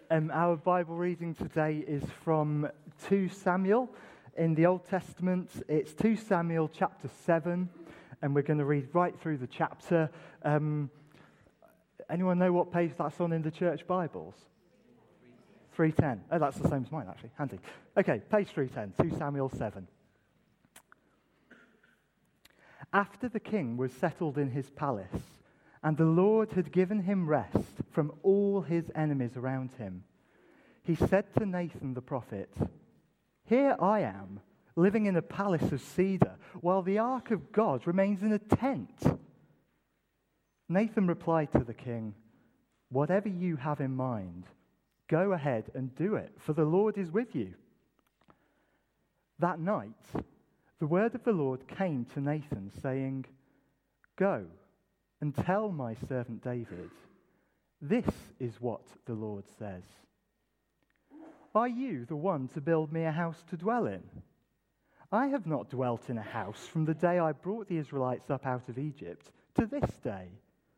Our Bible reading today is from 2 Samuel in the Old Testament. It's 2 Samuel chapter 7, and we're going to read right through the chapter. Anyone know what page that's on in the church Bibles? 310. Oh, that's the same as mine, actually. Handy. Okay, page 310, 2 Samuel 7. After the king was settled in his palace, and the Lord had given him rest from all his enemies around him, he said to Nathan the prophet, "Here I am, living in a palace of cedar, while the ark of God remains in a tent." Nathan replied to the king, "Whatever you have in mind, go ahead and do it, for the Lord is with you." That night, the word of the Lord came to Nathan, saying, "Go and tell my servant David, this is what the Lord says. Are you the one to build me a house to dwell in? I have not dwelt in a house from the day I brought the Israelites up out of Egypt to this day.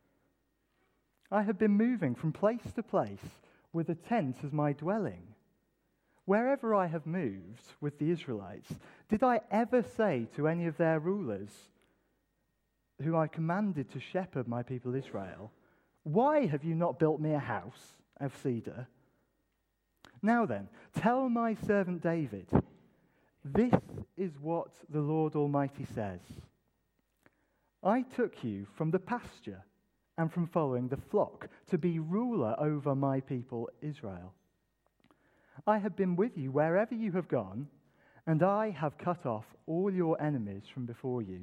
I have been moving from place to place with a tent as my dwelling. Wherever I have moved with the Israelites, did I ever say to any of their rulers, who I commanded to shepherd my people Israel, 'Why have you not built me a house of cedar?' Now then, tell my servant David, this is what the Lord Almighty says. I took you from the pasture and from following the flock to be ruler over my people Israel. I have been with you wherever you have gone, and I have cut off all your enemies from before you.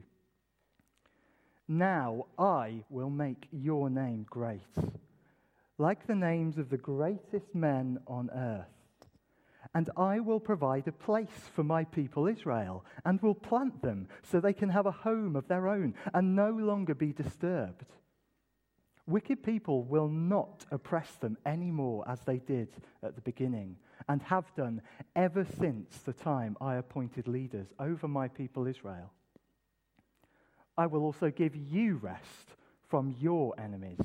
Now I will make your name great, like the names of the greatest men on earth. And I will provide a place for my people Israel, and will plant them so they can have a home of their own and no longer be disturbed. Wicked people will not oppress them anymore as they did at the beginning, and have done ever since the time I appointed leaders over my people Israel. I will also give you rest from your enemies."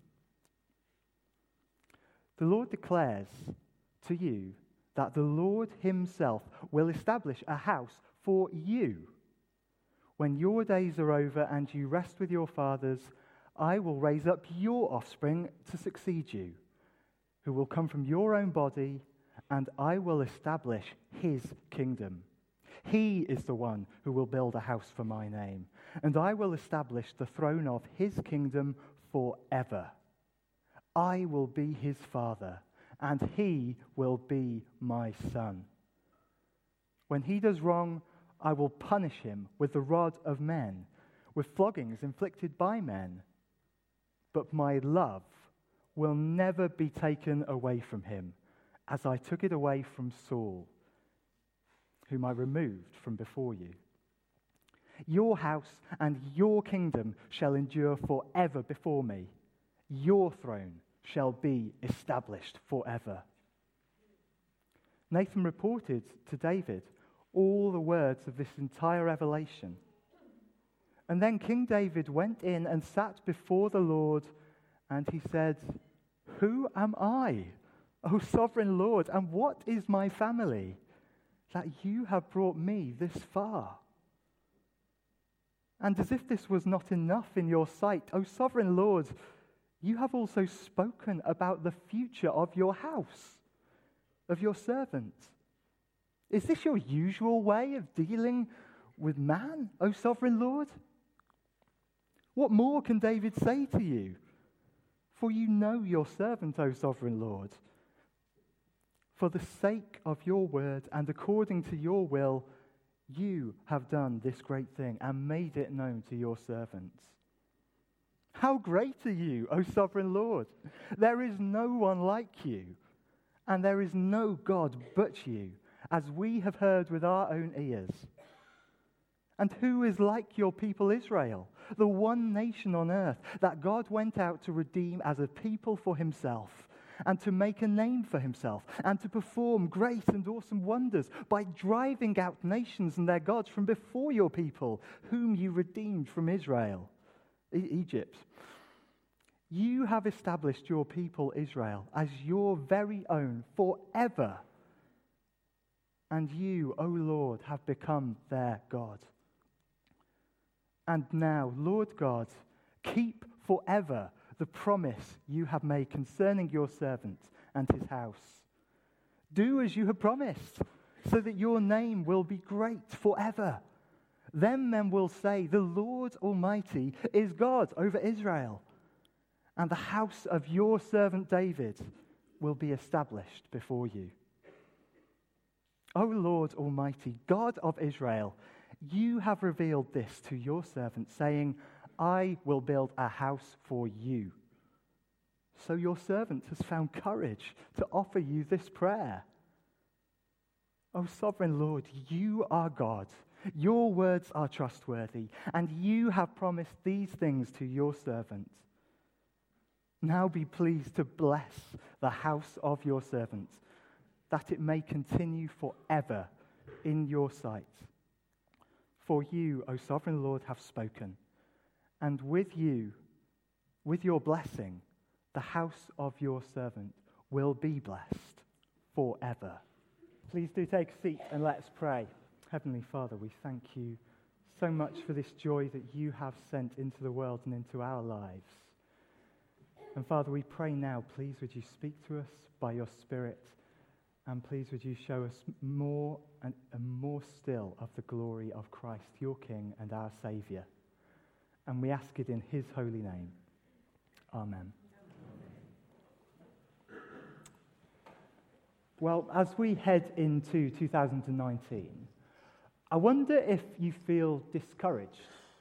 The Lord declares to you that the Lord himself will establish a house for you. When your days are over and you rest with your fathers, I will raise up your offspring to succeed you, who will come from your own body, and I will establish his kingdom. He is the one who will build a house for my name, and I will establish the throne of his kingdom forever. I will be his father, and he will be my son. When he does wrong, I will punish him with the rod of men, with floggings inflicted by men. But my love will never be taken away from him, as I took it away from Saul, whom I removed from before you. Your house and your kingdom shall endure forever before me. Your throne shall be established forever." Nathan reported to David all the words of this entire revelation. And then King David went in and sat before the Lord, and he said, "Who am I, O sovereign Lord, and what is my family, that you have brought me this far? And as if this was not enough in your sight, O sovereign Lord, you have also spoken about the future of your house, of your servant. Is this your usual way of dealing with man, O sovereign Lord? What more can David say to you? For you know your servant, O sovereign Lord. For the sake of your word and according to your will, you have done this great thing and made it known to your servants. How great are you, O sovereign Lord? There is no one like you, and there is no God but you, as we have heard with our own ears. And who is like your people Israel, the one nation on earth that God went out to redeem as a people for himself, and to make a name for himself, and to perform great and awesome wonders by driving out nations and their gods from before your people, whom you redeemed from Egypt. You have established your people Israel as your very own forever. And you, O Lord, have become their God. And now, Lord God, keep forever the promise you have made concerning your servant and his house. Do as you have promised, so that your name will be great forever. Then men will say, the Lord Almighty is God over Israel, and the house of your servant David will be established before you. O Lord Almighty, God of Israel, you have revealed this to your servant, saying, I will build a house for you. So your servant has found courage to offer you this prayer. O sovereign Lord, you are God. Your words are trustworthy, and you have promised these things to your servant. Now be pleased to bless the house of your servant, that it may continue forever in your sight. For you, O sovereign Lord, have spoken, and with you, with your blessing, the house of your servant will be blessed forever. Please do take a seat and let's pray. Heavenly Father, we thank you so much for this joy that you have sent into the world and into our lives. And Father, we pray now, please would you speak to us by your Spirit, and please would you show us more and more still of the glory of Christ, your King and our Saviour. And we ask it in his holy name. Amen. Well, as we head into 2019, I wonder if you feel discouraged.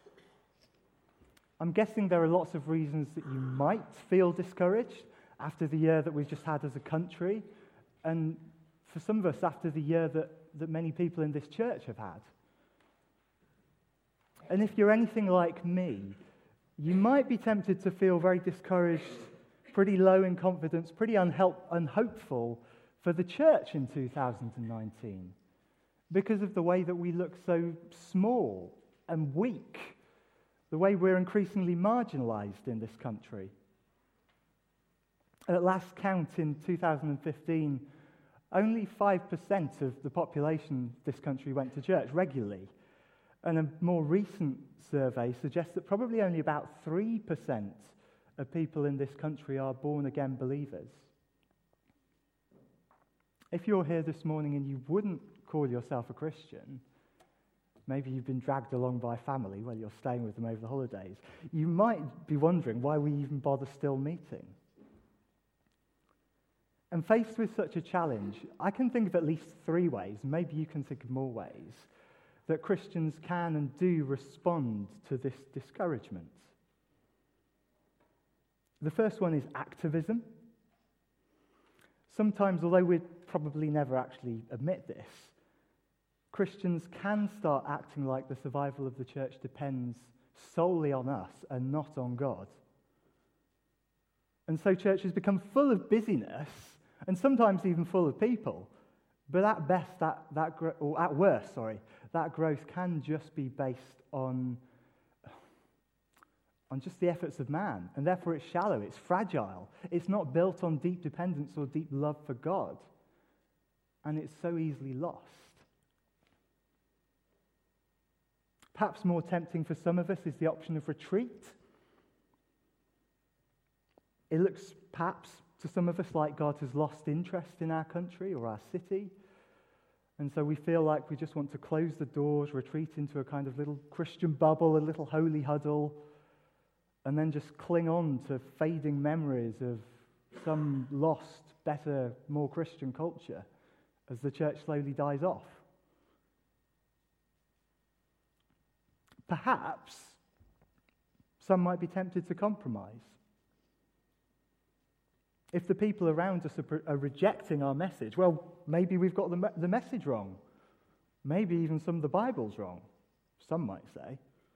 I'm guessing there are lots of reasons that you might feel discouraged after the year that we've just had as a country, and for some of us after the year that many people in this church have had. And if you're anything like me, you might be tempted to feel very discouraged, pretty low in confidence, pretty unhopeful for the church in 2019 because of the way that we look so small and weak, the way we're increasingly marginalized in this country. At last count in 2015, only 5% of the population of this country went to church regularly. And a more recent survey suggests that probably only about 3% of people in this country are born-again believers. If you're here this morning and you wouldn't call yourself a Christian, maybe you've been dragged along by family while you're staying with them over the holidays, you might be wondering why we even bother still meeting. And faced with such a challenge, I can think of at least 3 ways, maybe you can think of more ways, that Christians can and do respond to this discouragement. The first one is activism. Sometimes, although we'd probably never actually admit this, Christians can start acting like the survival of the church depends solely on us and not on God. And so churches become full of busyness and sometimes even full of people. But at best, at worst, that growth can just be based on just the efforts of man. And therefore it's shallow, it's fragile. It's not built on deep dependence or deep love for God. And it's so easily lost. Perhaps more tempting for some of us is the option of retreat. It looks perhaps to some of us like God has lost interest in our country or our city. And so we feel like we just want to close the doors, retreat into a kind of little Christian bubble, a little holy huddle, and then just cling on to fading memories of some lost, better, more Christian culture as the church slowly dies off. Perhaps some might be tempted to compromise. If the people around us are rejecting our message, well, maybe we've got the message wrong. Maybe even some of the Bible's wrong, some might say.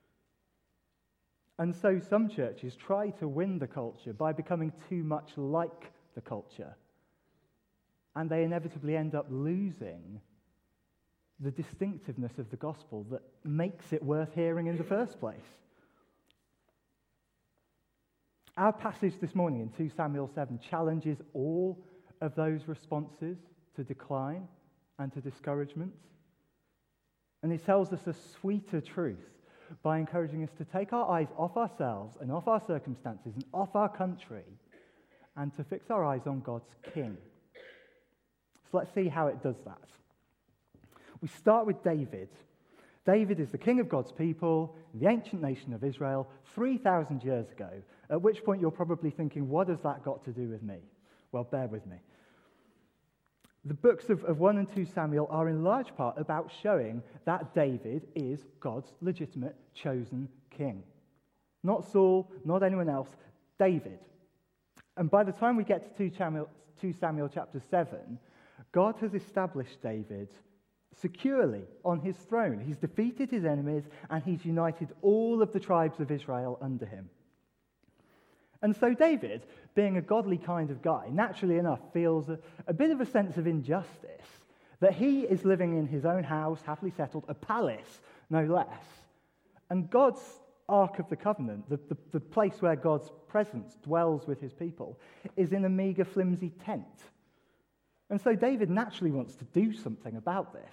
And so some churches try to win the culture by becoming too much like the culture. And they inevitably end up losing the distinctiveness of the gospel that makes it worth hearing in the first place. Our passage this morning in 2 Samuel 7 challenges all of those responses to decline and to discouragement. And it tells us a sweeter truth by encouraging us to take our eyes off ourselves and off our circumstances and off our country and to fix our eyes on God's King. So let's see how it does that. We start with David. David is the king of God's people, the ancient nation of Israel, 3,000 years ago, at which point you're probably thinking, what has that got to do with me? Well, bear with me. The books of 1 and 2 Samuel are in large part about showing that David is God's legitimate chosen king. Not Saul, not anyone else, David. And by the time we get to 2 Samuel chapter 7, God has established David securely on his throne. He's defeated his enemies and he's united all of the tribes of Israel under him. And so David, being a godly kind of guy, naturally enough feels a bit of a sense of injustice that he is living in his own house, happily settled, a palace, no less. And God's Ark of the Covenant, the place where God's presence dwells with his people, is in a meager, flimsy tent. And so David naturally wants to do something about this.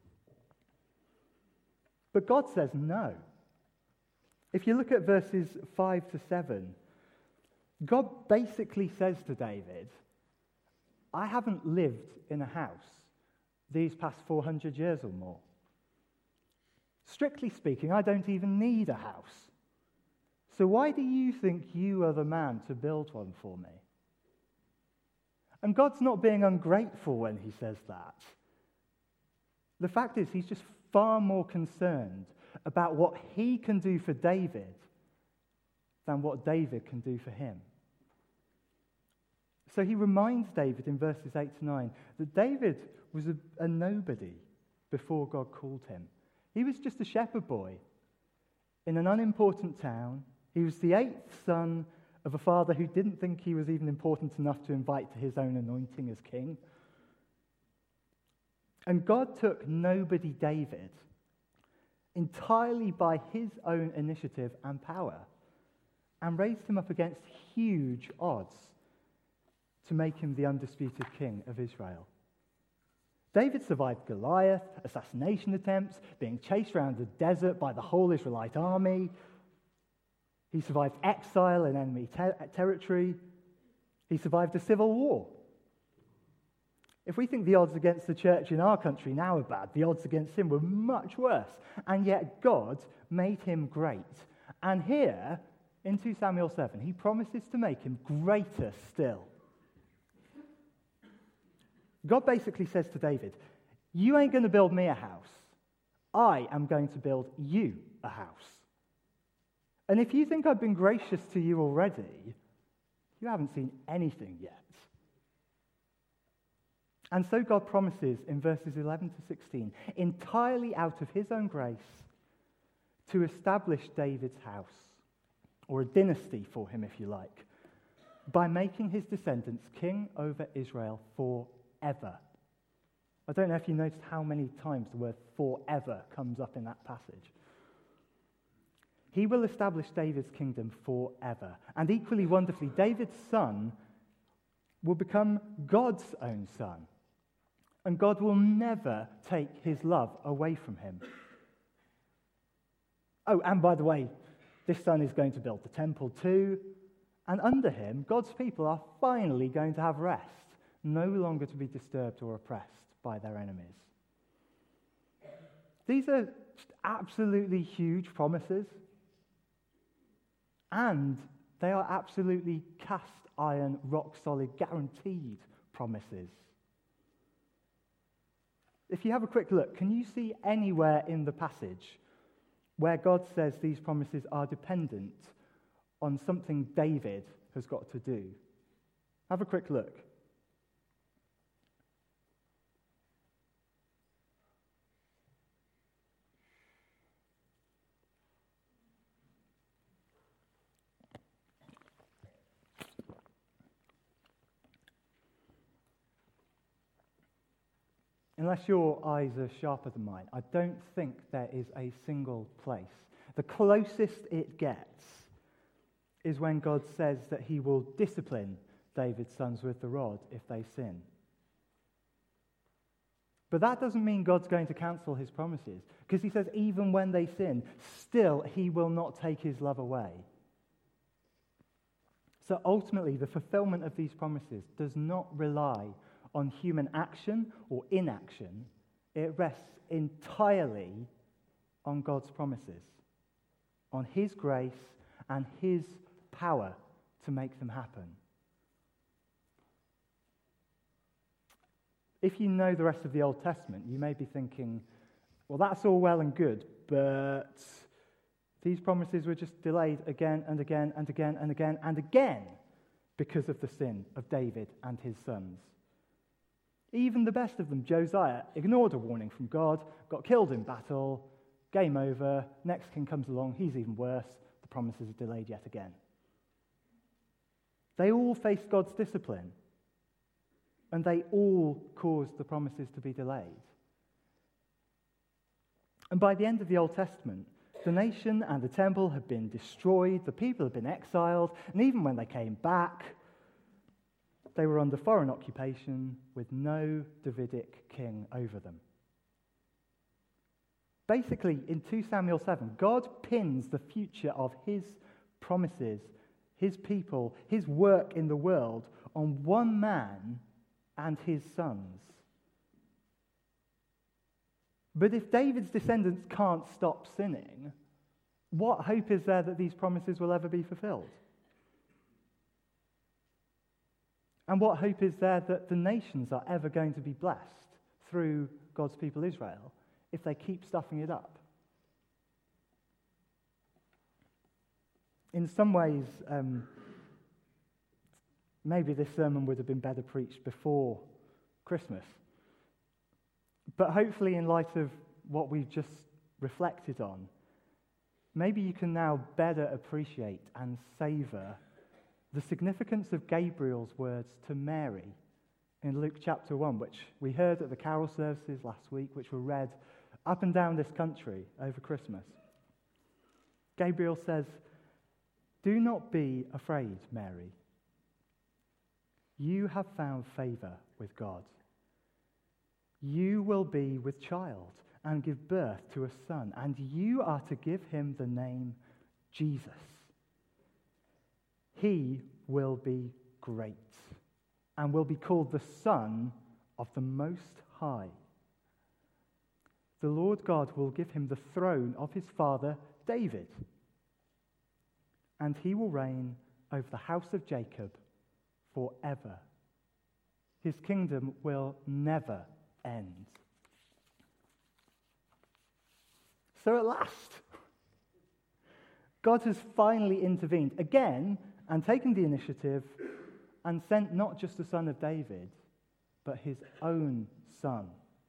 But God says no. If you look at verses 5 to 7, God basically says to David, I haven't lived in a house these past 400 years or more. Strictly speaking, I don't even need a house. So why do you think you are the man to build one for me? And God's not being ungrateful when he says that. The fact is, he's just far more concerned about what he can do for David than what David can do for him. So he reminds David in verses 8 to 9 that David was a nobody before God called him. He was just a shepherd boy in an unimportant town. He was the 8th son of a father who didn't think he was even important enough to invite to his own anointing as king. And God took nobody David entirely by his own initiative and power and raised him up against huge odds to make him the undisputed king of Israel. David survived Goliath, assassination attempts, being chased around the desert by the whole Israelite army. He survived exile in enemy territory. He survived a civil war. If we think the odds against the church in our country now are bad, the odds against him were much worse. And yet God made him great. And here, in 2 Samuel 7, he promises to make him greater still. God basically says to David, you ain't going to build me a house. I am going to build you a house. And if you think I've been gracious to you already, you haven't seen anything yet. And so God promises in verses 11 to 16, entirely out of his own grace, to establish David's house, or a dynasty for him, if you like, by making his descendants king over Israel forever. I don't know if you noticed how many times the word forever comes up in that passage. He will establish David's kingdom forever. And equally wonderfully, David's son will become God's own son. And God will never take his love away from him. Oh, and by the way, this son is going to build the temple too. And under him, God's people are finally going to have rest, no longer to be disturbed or oppressed by their enemies. These are just absolutely huge promises. And they are absolutely cast iron, rock solid, guaranteed promises. If you have a quick look, can you see anywhere in the passage where God says these promises are dependent on something David has got to do? Have a quick look. Unless your eyes are sharper than mine, I don't think there is a single place. The closest it gets is when God says that he will discipline David's sons with the rod if they sin. But that doesn't mean God's going to cancel his promises, because he says even when they sin, still he will not take his love away. So ultimately, the fulfillment of these promises does not rely on human action or inaction. It rests entirely on God's promises, on his grace and his power to make them happen. If you know the rest of the Old Testament, you may be thinking, well, that's all well and good, but these promises were just delayed again and again and again and again and again because of the sin of David and his sons. Even the best of them, Josiah, ignored a warning from God, got killed in battle, game over, next king comes along, he's even worse, the promises are delayed yet again. They all faced God's discipline, and they all caused the promises to be delayed. And by the end of the Old Testament, the nation and the temple had been destroyed, the people had been exiled, and even when they came back, they were under foreign occupation with no Davidic king over them. Basically, in 2 Samuel 7, God pins the future of his promises, his people, his work in the world on one man and his sons. But if David's descendants can't stop sinning, what hope is there that these promises will ever be fulfilled? And what hope is there that the nations are ever going to be blessed through God's people Israel if they keep stuffing it up? In some ways, maybe this sermon would have been better preached before Christmas. But hopefully, in light of what we've just reflected on, maybe you can now better appreciate and savour the significance of Gabriel's words to Mary in Luke chapter 1, which we heard at the carol services last week, which were read up and down this country over Christmas. Gabriel says, "Do not be afraid, Mary. You have found favour with God. You will be with child and give birth to a son, and you are to give him the name Jesus. He will be great and will be called the Son of the Most High. The Lord God will give him the throne of his father David, and he will reign over the house of Jacob forever. His kingdom will never end." So at last, God has finally intervened again and taken the initiative and sent not just the son of David, but his own son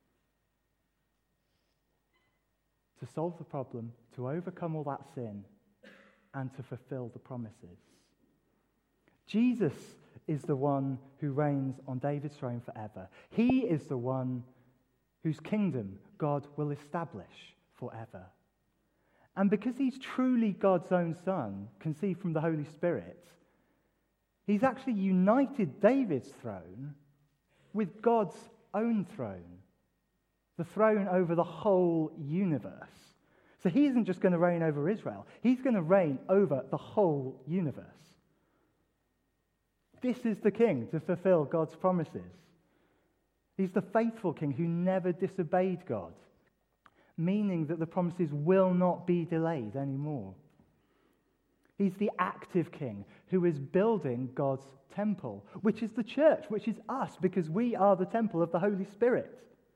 to solve the problem, to overcome all that sin, and to fulfill the promises. Jesus is the one who reigns on David's throne forever. He is the one whose kingdom God will establish forever. And because he's truly God's own son, conceived from the Holy Spirit, he's actually united David's throne with God's own throne, the throne over the whole universe. So he isn't just going to reign over Israel, he's going to reign over the whole universe. This is the king to fulfill God's promises. He's the faithful king who never disobeyed God, meaning that the promises will not be delayed anymore. He's the active king who is building God's temple, which is the church, which is us, because we are the temple of the Holy Spirit.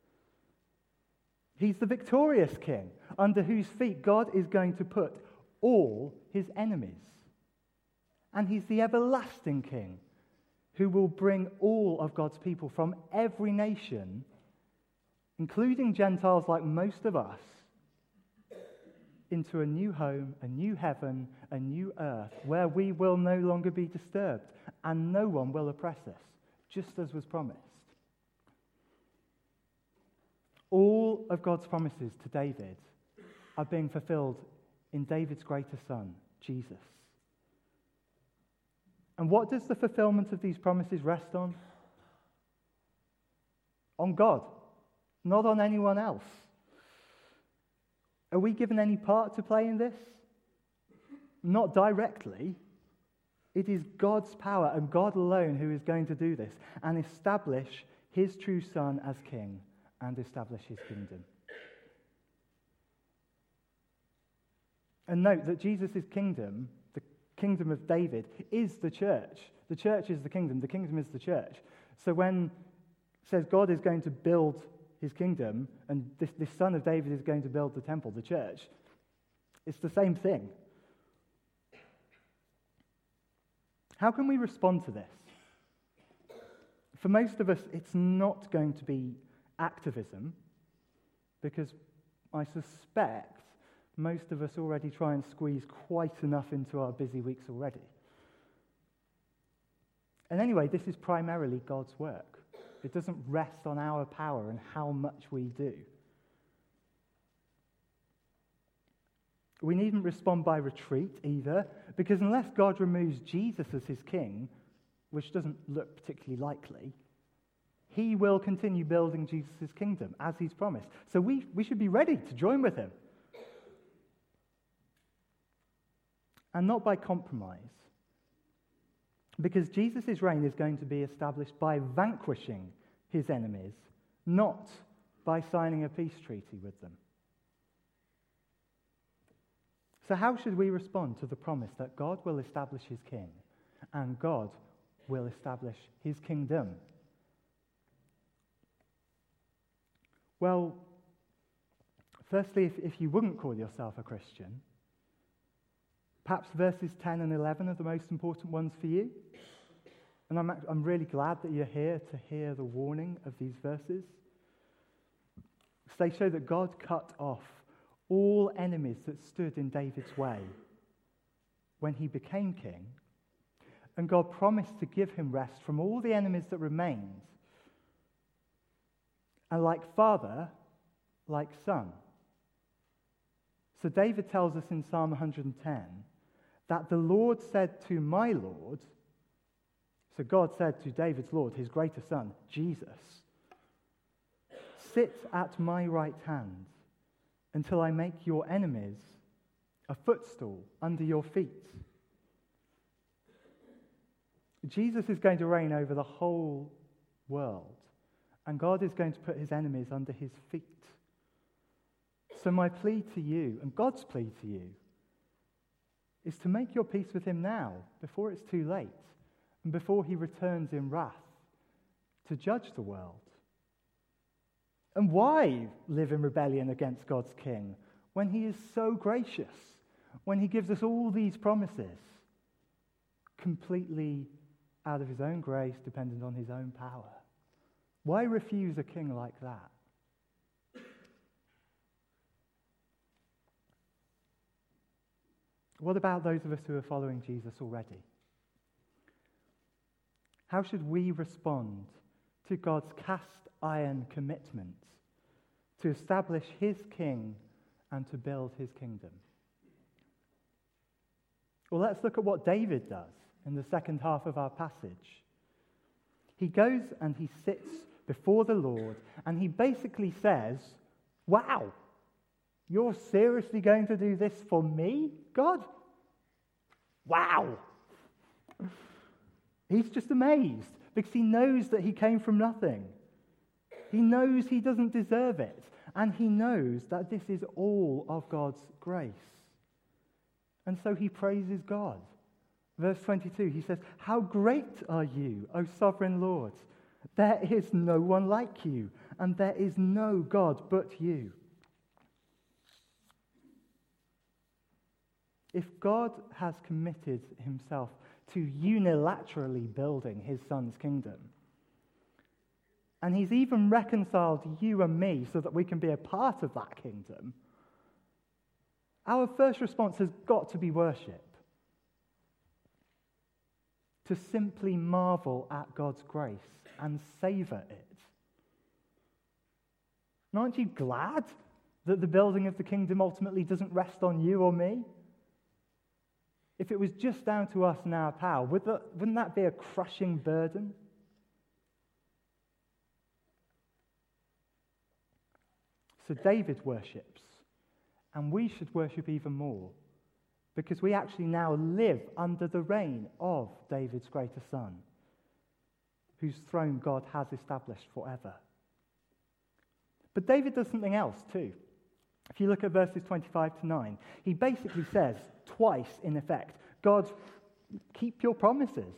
He's the victorious king under whose feet God is going to put all his enemies. And he's the everlasting king who will bring all of God's people from every nation, including Gentiles like most of us, into a new home, a new heaven, a new earth, where we will no longer be disturbed and no one will oppress us, just as was promised. All of God's promises to David are being fulfilled in David's greater son, Jesus. And what does the fulfillment of these promises rest on? On God, not on anyone else. Are we given any part to play in this? Not directly. It is God's power and God alone who is going to do this and establish his true Son as king and establish his kingdom. And note that Jesus' kingdom, the kingdom of David, is the church. The church is the kingdom is the church. So when it says God is going to build his kingdom and this son of David is going to build the temple, the church, it's the same thing. How can we respond to this? For most of us, it's not going to be activism, because I suspect most of us already try and squeeze quite enough into our busy weeks already. And anyway, this is primarily God's work. It doesn't rest on our power and how much we do. We needn't respond by retreat either, because unless God removes Jesus as his king, which doesn't look particularly likely, he will continue building Jesus' kingdom as he's promised. So we should be ready to join with him. And not by compromise, because Jesus' reign is going to be established by vanquishing his enemies, not by signing a peace treaty with them. So how should we respond to the promise that God will establish his king and God will establish his kingdom? Well, firstly, if you wouldn't call yourself a Christian, perhaps verses 10 and 11 are the most important ones for you. And I'm really glad that you're here to hear the warning of these verses. They show that God cut off all enemies that stood in David's way when he became king, and God promised to give him rest from all the enemies that remained. And like father, like son. So David tells us in Psalm 110 that the Lord said to my Lord, so God said to David's Lord, his greater son, Jesus, sit at my right hand until I make your enemies a footstool under your feet. Jesus is going to reign over the whole world, and God is going to put his enemies under his feet. So my plea to you, and God's plea to you, is to make your peace with him now, before it's too late, and before he returns in wrath to judge the world. And why live in rebellion against God's king when he is so gracious, when he gives us all these promises, completely out of his own grace, dependent on his own power? Why refuse a king like that? What about those of us who are following Jesus already? How should we respond to God's cast iron commitment to establish his king and to build his kingdom? Well, let's look at what David does in the second half of our passage. He goes and he sits before the Lord and he basically says, wow, you're seriously going to do this for me, God? Wow. He's just amazed because he knows that he came from nothing. He knows he doesn't deserve it. And he knows that this is all of God's grace. And so he praises God. Verse 22, he says, how great are you, O sovereign Lord? There is no one like you, and there is no God but you. If God has committed himself to unilaterally building his son's kingdom, and he's even reconciled you and me so that we can be a part of that kingdom, our first response has got to be worship. To simply marvel at God's grace and savor it. And aren't you glad that the building of the kingdom ultimately doesn't rest on you or me? If it was just down to us and our power, wouldn't that be a crushing burden? So David worships, and we should worship even more, because we actually now live under the reign of David's greater son, whose throne God has established forever. But David does something else too. If you look at verses 25 to 9, he basically says twice, in effect, God, keep your promises.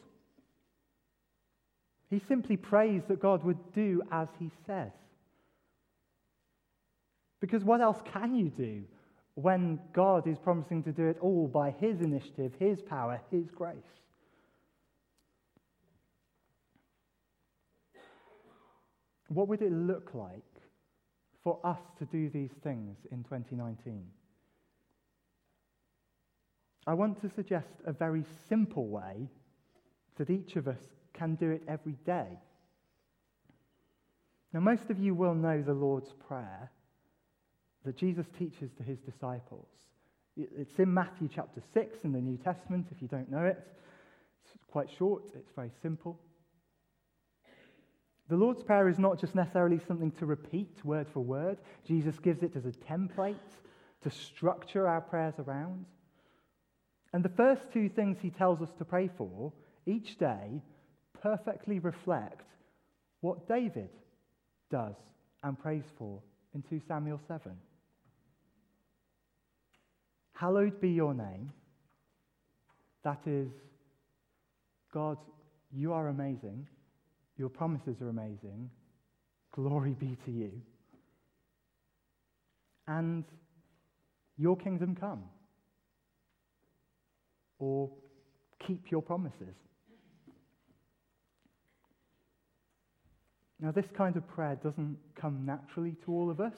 He simply prays that God would do as he says. Because what else can you do when God is promising to do it all by his initiative, his power, his grace? What would it look like for us to do these things in 2019? I want to suggest a very simple way that each of us can do it every day. Now, most of you will know the Lord's Prayer that Jesus teaches to his disciples. It's in Matthew chapter 6 in the New Testament, if you don't know it. It's quite short, it's very simple. The Lord's Prayer is not just necessarily something to repeat word for word. Jesus gives it as a template to structure our prayers around. And the first two things he tells us to pray for each day perfectly reflect what David does and prays for in 2 Samuel 7. Hallowed be your name. That is, God, you are amazing. Your promises are amazing. Glory be to you. And your kingdom come. Or keep your promises. Now, this kind of prayer doesn't come naturally to all of us.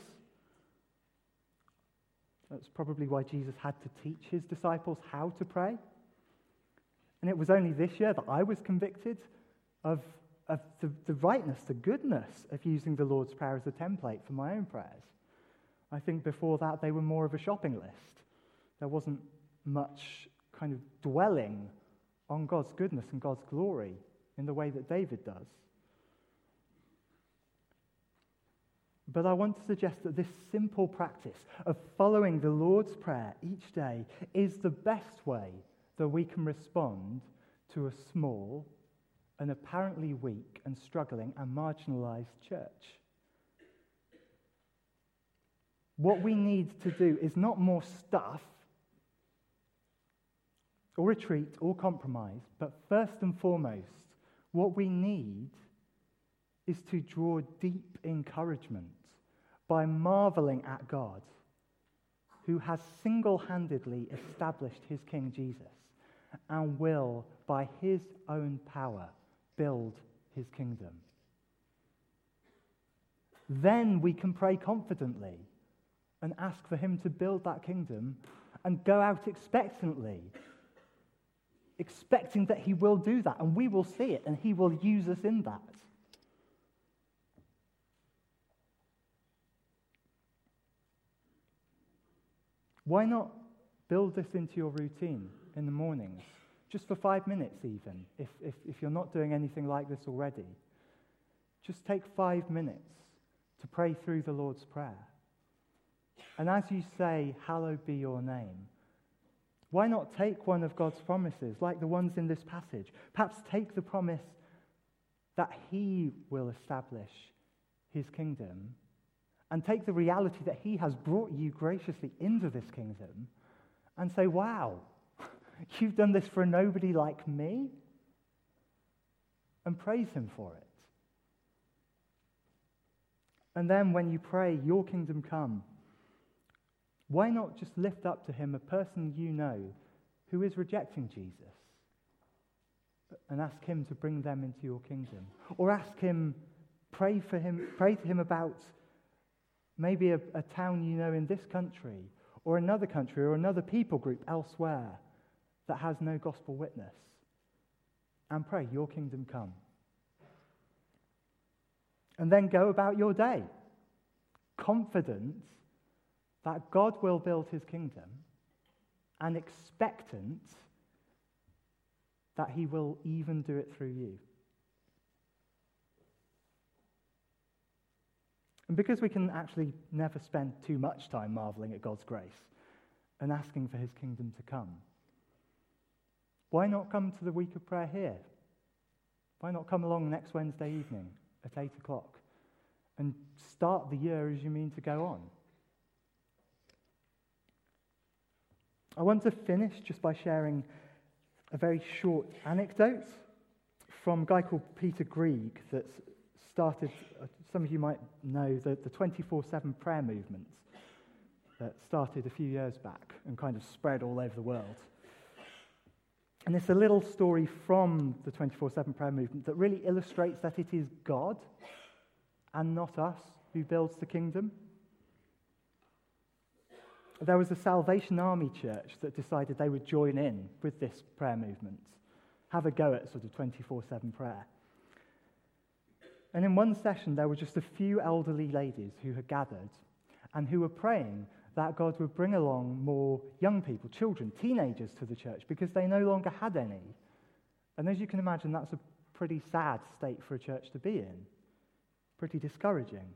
That's probably why Jesus had to teach his disciples how to pray. And it was only this year that I was convicted of the rightness, the goodness of using the Lord's Prayer as a template for my own prayers. I think before that they were more of a shopping list. There wasn't much kind of dwelling on God's goodness and God's glory in the way that David does. But I want to suggest that this simple practice of following the Lord's Prayer each day is the best way that we can respond to a small and apparently weak and struggling and marginalized church. What we need to do is not more stuff or retreat or compromise, but first and foremost, what we need is to draw deep encouragement by marveling at God, who has single-handedly established his King Jesus and will, by his own power, build his kingdom. Then we can pray confidently and ask for him to build that kingdom and go out expectantly, expecting that he will do that, and we will see it, and he will use us in that. Why not build this into your routine in the mornings? Just for 5 minutes even, if you're not doing anything like this already. Just take 5 minutes to pray through the Lord's Prayer. And as you say, hallowed be your name, why not take one of God's promises, like the ones in this passage? Perhaps take the promise that he will establish his kingdom, and take the reality that he has brought you graciously into this kingdom, and say, wow, you've done this for nobody like me, and praise him for it. And then when you pray, your kingdom come, why not just lift up to him a person you know who is rejecting Jesus, and ask him to bring them into your kingdom? Or ask him, pray to him about maybe a town you know in this country, or another country, or another people group elsewhere that has no gospel witness. And pray, your kingdom come. And then go about your day, confident that God will build his kingdom, and expectant that he will even do it through you. And because we can actually never spend too much time marveling at God's grace and asking for his kingdom to come, why not come to the week of prayer here? Why not come along next Wednesday evening at 8 o'clock and start the year as you mean to go on? I want to finish just by sharing a very short anecdote from a guy called Peter Grieg that's started, some of you might know, the 24/7 prayer movement that started a few years back and kind of spread all over the world. And it's a little story from the 24/7 prayer movement that really illustrates that it is God and not us who builds the kingdom. There was a Salvation Army church that decided they would join in with this prayer movement, have a go at sort of 24/7 prayer. And in one session, there were just a few elderly ladies who had gathered and who were praying that God would bring along more young people, children, teenagers to the church because they no longer had any. And as you can imagine, that's a pretty sad state for a church to be in, pretty discouraging.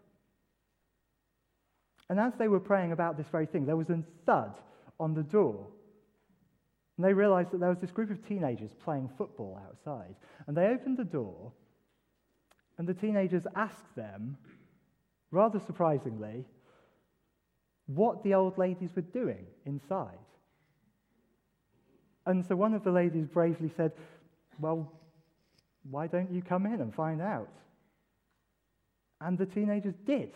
And as they were praying about this very thing, there was a thud on the door. And they realized that there was this group of teenagers playing football outside. And they opened the door, and the teenagers asked them, rather surprisingly, what the old ladies were doing inside. And so one of the ladies bravely said, well, why don't you come in and find out? And the teenagers did.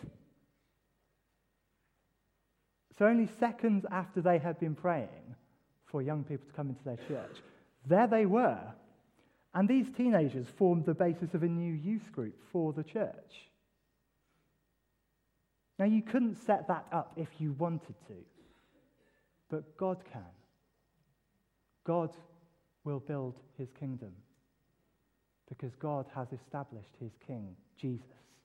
So only seconds after they had been praying for young people to come into their church, there they were. And these teenagers formed the basis of a new youth group for the church. Now, you couldn't set that up if you wanted to, but God can. God will build his kingdom because God has established his king, Jesus.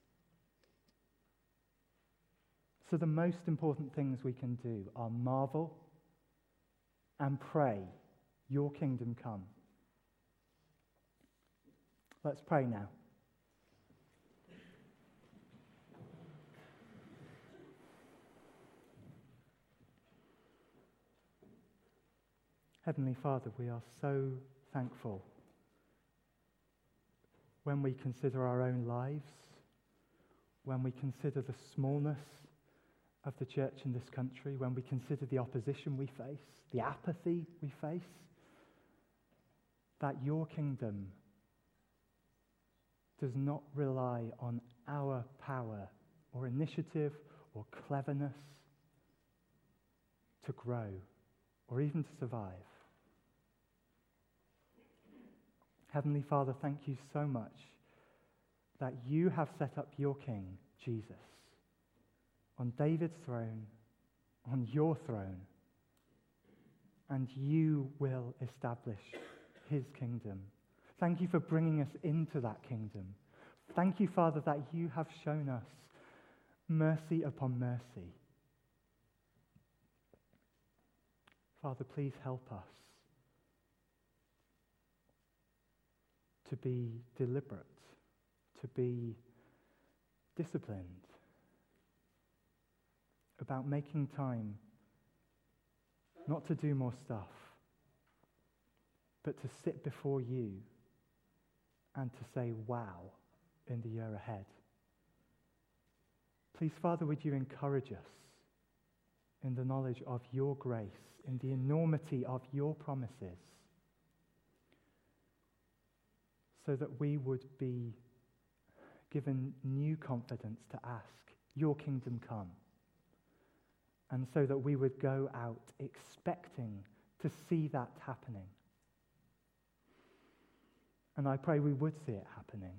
So the most important things we can do are marvel and pray, your kingdom come. Let's pray now. Heavenly Father, we are so thankful when we consider our own lives, when we consider the smallness of the church in this country, when we consider the opposition we face, the apathy we face, that your kingdom does not rely on our power or initiative or cleverness to grow or even to survive. Heavenly Father, thank you so much that you have set up your King, Jesus, on David's throne, on your throne, and you will establish his kingdom. Thank you for bringing us into that kingdom. Thank you, Father, that you have shown us mercy upon mercy. Father, please help us to be deliberate, to be disciplined about making time not to do more stuff, but to sit before you and to say, wow, in the year ahead. Please, Father, would you encourage us in the knowledge of your grace, in the enormity of your promises, so that we would be given new confidence to ask, your kingdom come, and so that we would go out expecting to see that happening. And I pray we would see it happening.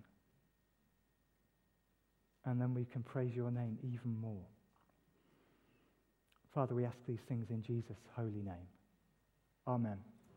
And then we can praise your name even more. Father, we ask these things in Jesus' holy name. Amen.